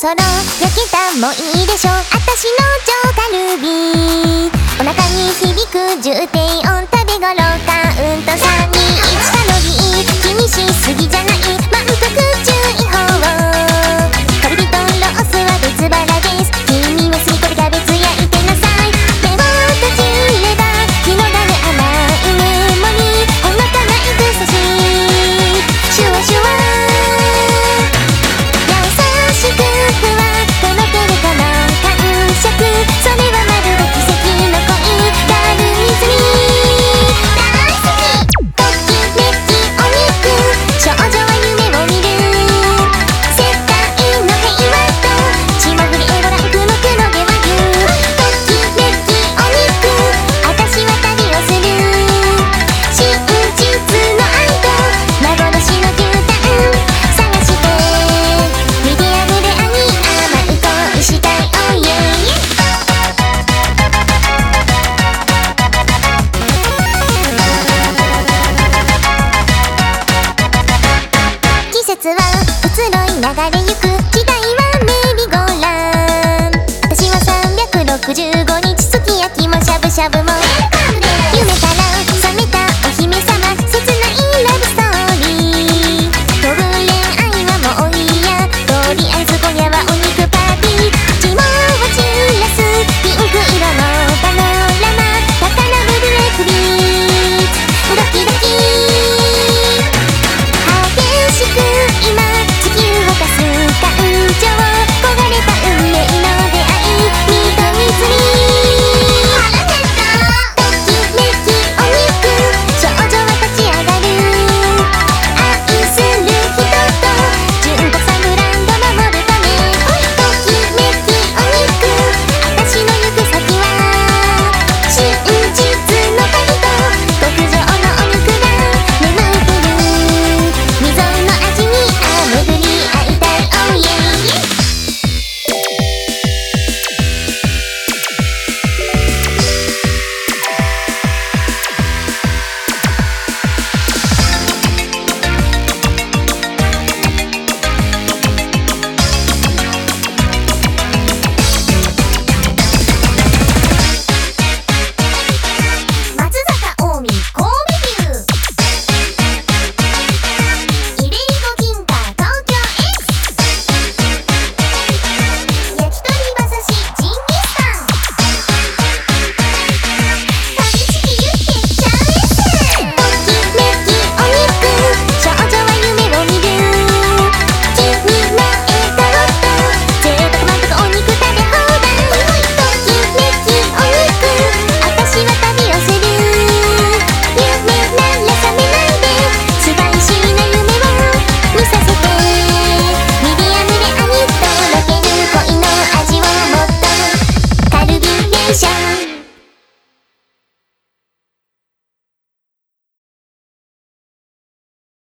そろ焼けたもいいでしょ。あたしの超カルビお腹に響く重低音食べ頃カウント321カロリー気にしすぎじゃない満腹注意報カルビとロースは別腹です。君はスイカでキャベツ焼いてなさい。目を閉じれば広がる甘いメモリーほのかなエクスタシーシュワシュワ優しくふわっとろけるこの感触それはまるで奇跡の恋がある水に大好きときめきお肉少女は夢を見る世界の平和と霜降りエゴランクの黒毛和牛ときめきお肉あたしは旅をする真実の愛と幻の牛タン探してミディアムレアに甘う恋したい Oh yeah yeah 季節は移ろい流れ